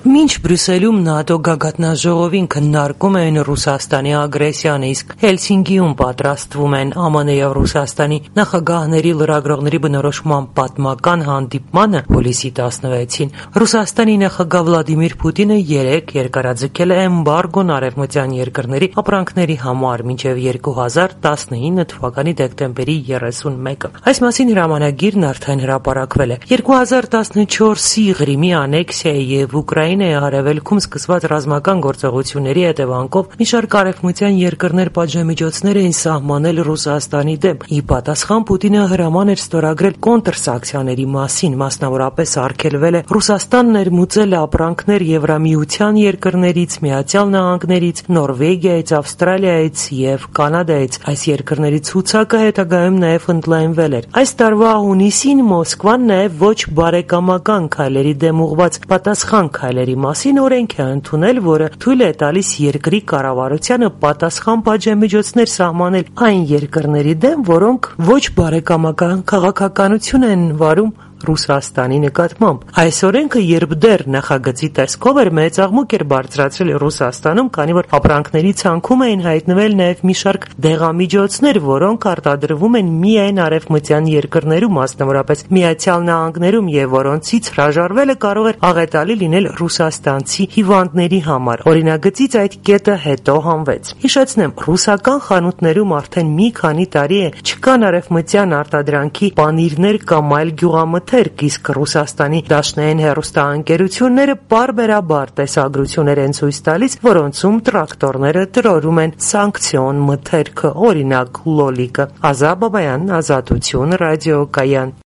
Մինչ Բրյուսելում ՆԱՏՕ գագաթնաժողովին քննարկում են Ռուսաստանի ագրեսիան, իսկ Հելսինկիում պատրաստվում են ԱՄՆ եւ Ռուսաստանի նախագահների լրագրողների բնորոշման պատմական հանդիպմանը հուլիսի 16-ին, Ռուսաստանի նախագահ Վլադիմիր Պուտինը երկարաձգել է էմբարգոն արևմտյան երկրների ապրանքների համար մինչև 2019 թվականի դեկտեմբերի 31-ը։ Այս մասին հրամանագիրն արդեն հրապարակվել է։ 2014-ի Ղրիմի անեքսիայի եւ Ուկրաինայի արևելքում սկսված ռազմական գործողությունների հետևանքով մի շարք արևմտյան երկրներ պատժամիջոցներ էին սահմանել Ռուսաստանի դեմ։ Ի պատասխան Պուտինը հրաման էր ստորագրել կոնտրսանկցիաների մասին, մասնավորապես արգելվել է Ռուսաստանն ներմուծել ապրանքներ Եվրամիության երկրներից, Միացյալ Նահանգներից, Նորվեգիայից, Ավստրալիայից եւ Կանադայից։ Այս երկրների ցուցակը հետագայում նաեւ ընդլայնվել էր։ Այս տարվա հունիսին Մոսկվան նաեւ ոչ բարեկամական քայլերի դեմ ուղղված պատասխան քայլերի մասին օրենք է ընդունել, որը թույլ է տալիս երկրի կառավարությանը պատասխան պատժամիջոցներ սահմանել այն երկրների դեմ, որոնք ոչ բարեկամական քաղաքականություն են վարում Ռուսաստանի նկատմամբ։ Այս օրենքը, երբ դեռ նախագծի տեսքով էր, մեծ աղմուկ էր բարձրացրել Ռուսաստանում, քանի որ ապրանքների ցանքում էին հայտնվել նաև մի շարք դեղամիջոցներ, որոնք արտադրվում են միայն արևմտյան երկրներում, մասնավորապես Միացյալ Նահանգներում, եւ որոնցից հրաժարվելը կարող էր աղետալի լինել ռուսաստանցի հիվանդների համար։ Օրինագծից այդ կետը հետո հանվեց։ Հիշեցնեմ, ռուսական խանութներում արդեն մի քանի տարի է չկան արևմտյան արտադրանքի պանիրներ կամ այլ գյուղամթերք, իսկ Ռուսաստանի դաշնային հեռուստաընկերությունները պարբերաբար տեսագրություններ են ցույց տալիս, որոնցում տրակտորները տրորում են սանկցիոն մթերքը, օրինակ լոլիկը։ Ազա Բաբայան, Ազատություն, ռադիոկայան։